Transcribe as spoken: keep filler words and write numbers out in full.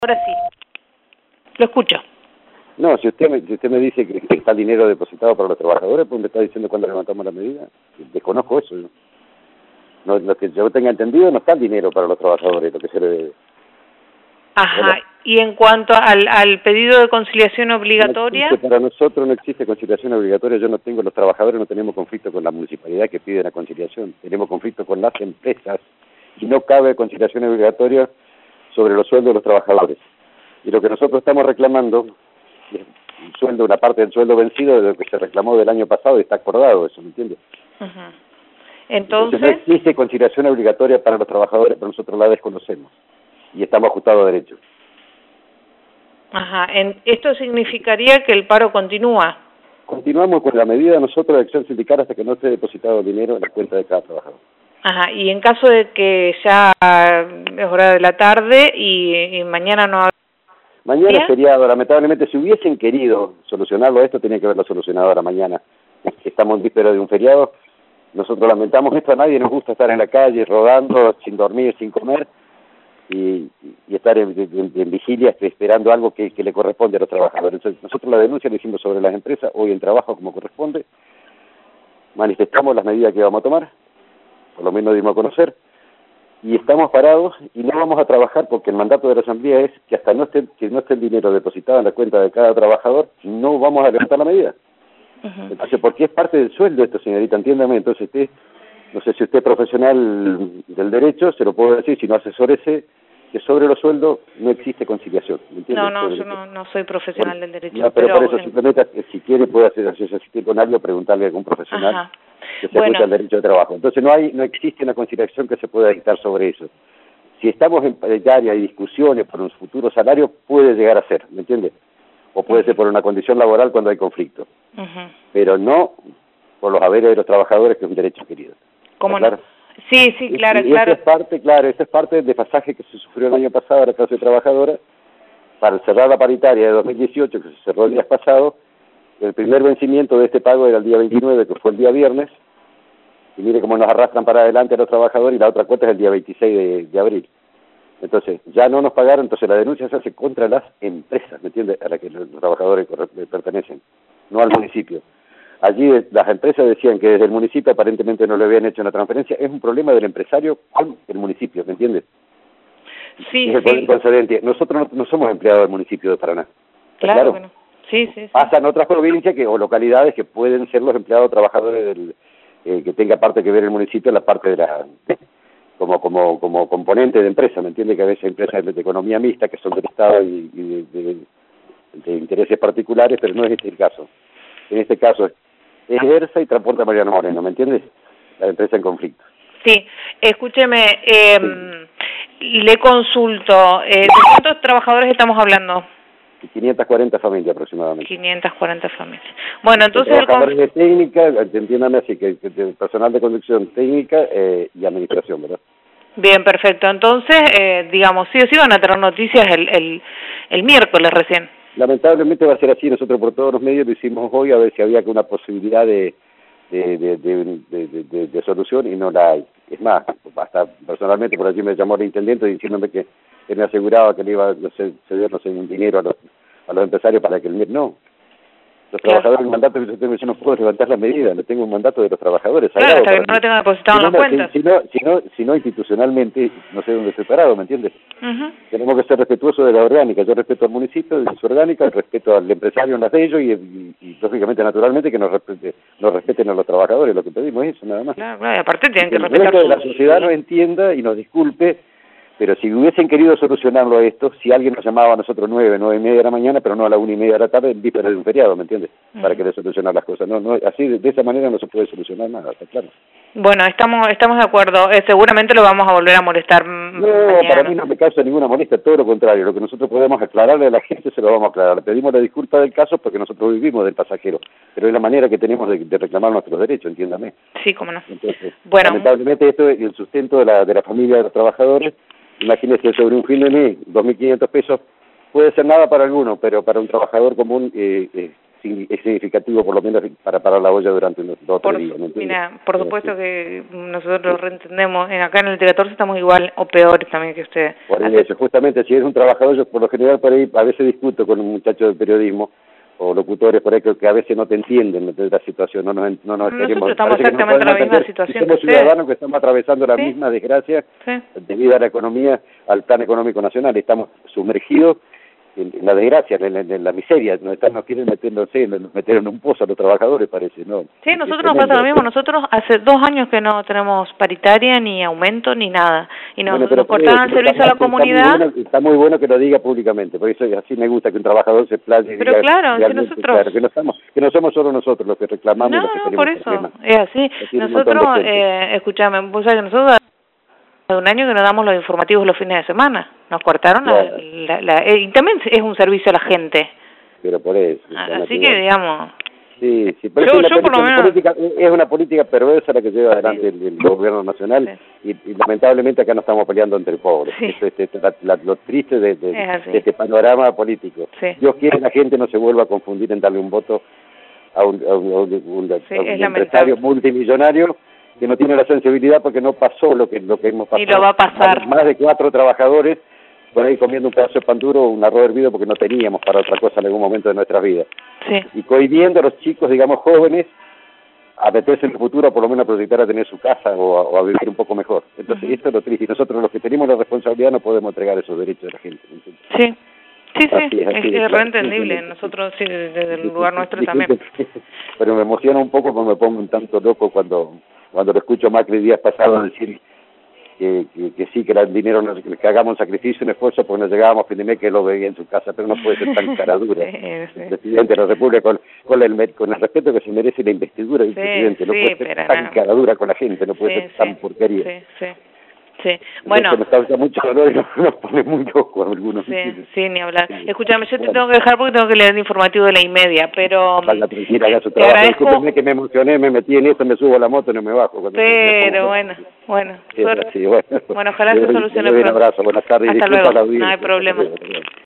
Ahora sí, lo escucho. No, si usted me, si usted me dice que está el dinero depositado para los trabajadores, pues me está diciendo cuándo levantamos la medida. Desconozco eso. ¿no? No, lo que yo tenga entendido, no está el dinero para los trabajadores, lo que se le debe. Ajá, Hola. y en cuanto al, al pedido de conciliación obligatoria... No existe, para nosotros no existe conciliación obligatoria. Yo no tengo, los trabajadores no tenemos conflicto con la municipalidad que pide la conciliación. Tenemos conflicto con las empresas y no cabe conciliación obligatoria sobre los sueldos de los trabajadores. Y lo que nosotros estamos reclamando es el sueldo, una parte del sueldo vencido de lo que se reclamó del año pasado y está acordado eso, ¿me entiendes? Uh-huh. Entonces... Entonces, no existe conciliación obligatoria para los trabajadores, pero nosotros la desconocemos y estamos ajustados a derecho. Ajá, en, ¿esto significaría que el paro continúa? Continuamos con la medida nosotros de acción sindical hasta que no esté depositado el dinero en la cuenta de cada trabajador. Ajá, y en caso de que ya es hora de la tarde y, y mañana no... Mañana es feriado, lamentablemente, si hubiesen querido solucionarlo esto, tenía que haberlo solucionado ahora mañana. Estamos en víspera de un feriado, nosotros lamentamos esto, a nadie nos gusta estar en la calle, rodando, sin dormir, sin comer, y, y estar en, en, en vigilia esperando algo que, que le corresponde a los trabajadores. Entonces, nosotros la denuncia la hicimos sobre las empresas, hoy en trabajo como corresponde, manifestamos las medidas que vamos a tomar, por lo menos dimos a conocer, y estamos parados y no vamos a trabajar porque el mandato de la Asamblea es que hasta no esté, que no esté el dinero depositado en la cuenta de cada trabajador, no vamos a levantar la medida. Uh-huh. Entonces, porque es parte del sueldo esto, señorita, entiéndame, entonces usted, no sé si usted es profesional del derecho, se lo puedo decir, si no asesórese, que sobre los sueldos no existe conciliación. ¿Me entiende? No, no, yo no, no soy profesional bueno, del derecho. No, pero, pero por eso, en... simplemente, si quiere, puede hacer asistir con alguien o preguntarle a algún profesional. Ajá. Que se bueno. ajusta al derecho de trabajo. Entonces no hay, no existe una conciliación que se pueda dictar sobre eso. Si estamos en paridad y discusiones por un futuro salario, puede llegar a ser, ¿me entiende? O puede uh-huh. ser por una condición laboral cuando hay conflicto. Uh-huh. Pero no por los haberes de los trabajadores, que es un derecho querido. ¿Cómo claro? no? Sí, sí, claro, y, y claro. Esa es parte, claro, esa es parte del desfasaje que se sufrió el año pasado a la clase trabajadora. Para cerrar la paritaria de dos mil dieciocho, que se cerró el día pasado, el primer vencimiento de este pago era el día veintinueve, que fue el día viernes, y mire cómo nos arrastran para adelante a los trabajadores, y la otra cuota es el día veintiséis de, de abril. Entonces, ya no nos pagaron, entonces la denuncia se hace contra las empresas, ¿me entiende?, a las que los trabajadores pertenecen, no al municipio. Allí las empresas decían que desde el municipio aparentemente no le habían hecho una transferencia. Es un problema del empresario con el municipio, ¿me entiendes? Sí, es el sí. concedente. Nosotros no, no somos empleados del municipio de Paraná. Claro, claro. Bueno. Sí, sí, sí. Pasan otras provincias que, o localidades que pueden ser los empleados trabajadores del, eh, que tenga parte que ver el municipio en la parte de la... como como como componente de empresa, ¿me entiende? Que a veces hay empresas de, de economía mixta que son del Estado y, y de, de, de intereses particulares, pero no es este el caso. En este caso es Ejerza y Transporte Mariano Moreno, ¿me entiendes? La empresa en conflicto. Sí, escúcheme, eh, sí. le consulto, eh, ¿de cuántos trabajadores estamos hablando? quinientas cuarenta familias aproximadamente. quinientas cuarenta familias. Bueno, entonces... Trabajadores el... de técnica, entiéndame así, que, que de personal de conducción técnica eh, y administración, ¿verdad? Bien, perfecto. Entonces, eh, digamos, sí o sí van a tener noticias el, el, el miércoles recién. Lamentablemente va a ser así. Nosotros por todos los medios lo hicimos hoy a ver si había alguna posibilidad de de, de, de, de, de, de, de solución y no la hay. Es más, hasta personalmente por allí me llamó el intendente diciéndome que él me aseguraba que le iba a ceder, no sé, un dinero a los, a los empresarios para que el M I R no. Los claro. trabajadores, el mandato que yo tengo, yo no puedo levantar la medida, no tengo un mandato de los trabajadores. Claro, hasta que no lo tenga depositado en la cuenta. Si, si, no, si, no, si no institucionalmente, no sé dónde estoy parado, ¿me entiendes? Uh-huh. Tenemos que ser respetuosos de la orgánica. Yo respeto al municipio, de su orgánica, respeto al empresario en las de ellos y, y, y lógicamente, naturalmente, que nos, respete, nos respeten a los trabajadores. Lo que pedimos es eso, nada más. Claro, claro, y aparte tienen que, que respetar. Que la sociedad nos entienda y nos disculpe. Pero si hubiesen querido solucionarlo a esto, si alguien nos llamaba a nosotros nueve, nueve y media de la mañana, pero no a la una y media de la tarde, en víspera de un feriado, ¿me entiendes? Uh-huh. Para querer solucionar las cosas. No, no, así, de, de esa manera no se puede solucionar nada, está claro. Bueno, estamos estamos de acuerdo. Eh, seguramente lo vamos a volver a molestar No, mañana. Para mí no me causa ninguna molestia, todo lo contrario. Lo que nosotros podemos aclararle a la gente se lo vamos a aclarar. Le pedimos la disculpa del caso porque nosotros vivimos del pasajero, pero es la manera que tenemos de, de reclamar nuestros derechos, entiéndame. Sí, cómo no. Entonces, bueno. lamentablemente esto es el sustento de la, de la familia de los trabajadores. Imagínese sobre un fin de mes, dos mil quinientos pesos, puede ser nada para alguno, pero para un trabajador común eh, eh, es significativo por lo menos para parar la olla durante unos dos o tres días. Mira, por supuesto que nosotros lo reentendemos. En, acá en el T catorce estamos igual o peor también que usted. Por eso, justamente, si es un trabajador, yo por lo general por ahí a veces discuto con un muchacho de periodismo o locutores por ahí que, que a veces no te entienden de la situación, no nos no, no, nosotros queremos, estamos exactamente en la misma situación. Somos ciudadanos que estamos atravesando la ¿Sí? misma desgracia sí. debido a la economía, al plan económico nacional, estamos sumergidos en, en la desgracia, en, en, en la miseria, nos, están, nos quieren meter, no sé, nos meter en un pozo a los trabajadores, parece, ¿no? Sí, nosotros nos pasa lo mismo, nosotros hace dos años que no tenemos paritaria, ni aumento, ni nada, y nos, bueno, nos cortaron el servicio a la comunidad. Está muy, bueno, está muy bueno que lo diga públicamente, por eso así me gusta que un trabajador se playe y pero diga, claro, si nosotros... claro, que no, estamos, que no somos solo nosotros los que reclamamos. No, los que no, tenemos por eso, problemas. es así, así nosotros, eh, escuchame, vos sabés que nosotros de un año que no damos los informativos los fines de semana, nos cortaron claro. la, la, la, y también es un servicio a la gente. Pero por eso. Así que digamos... Sí, sí, pero yo, es, yo una por lo menos... política, es una política perversa la que lleva adelante sí. el, el gobierno nacional sí. y, y lamentablemente acá no estamos peleando entre pobres. Sí. Esto, este, la, la, lo triste de, de, de este panorama político. Sí. Dios quiere que la gente no se vuelva a confundir en darle un voto a un, a un, a un, un, sí, a un es empresario multimillonario que no tiene la sensibilidad porque no pasó lo que lo que hemos pasado. Y lo va a pasar. Más de cuatro trabajadores por ahí comiendo un pedazo de pan duro o un arroz hervido porque no teníamos para otra cosa en algún momento de nuestras vidas. Sí. Y cohibiendo a los chicos, digamos, jóvenes, a meterse en el futuro, por lo menos a proyectar a tener su casa o a, o a vivir un poco mejor. Entonces, uh-huh. esto es lo triste. Y nosotros los que tenemos la responsabilidad no podemos entregar esos derechos de la gente. ¿Entiendes? Sí. Sí, sí, así, así es, es, es re entendible, nosotros sí, desde el lugar nuestro también. Pero me emociona un poco porque me pongo un tanto loco cuando cuando lo escucho Macri días pasados decir que, que, que sí, que el dinero, nos, que hagamos un sacrificio, un esfuerzo porque nos llegábamos a fin de mes que lo veía en su casa, pero no puede ser tan cara dura. sí, sí. El presidente de la República, con, con, el, con el respeto que se merece la investidura del sí, presidente, no sí, puede ser tan nada. cara dura con la gente, no puede sí, ser sí, tan porquería. Sí, sí. Sí, bueno. Nos causa mucho dolor y nos, nos pone muy locos algunos. Sí, sí, ni hablar. Sí. Escúchame, yo te bueno. tengo que dejar porque tengo que leer el informativo de la y media, pero... Vaya, tranquila, haga su te trabajo. agradezco... Discúlpeme que me emocioné, me metí en eso, me subo a la moto y no me bajo. Pero me bueno, bueno. Sí, sí, bueno. Bueno, ojalá se solucione pronto. Un abrazo, buenas tardes. Hasta y luego, la audiencia. No hay problema.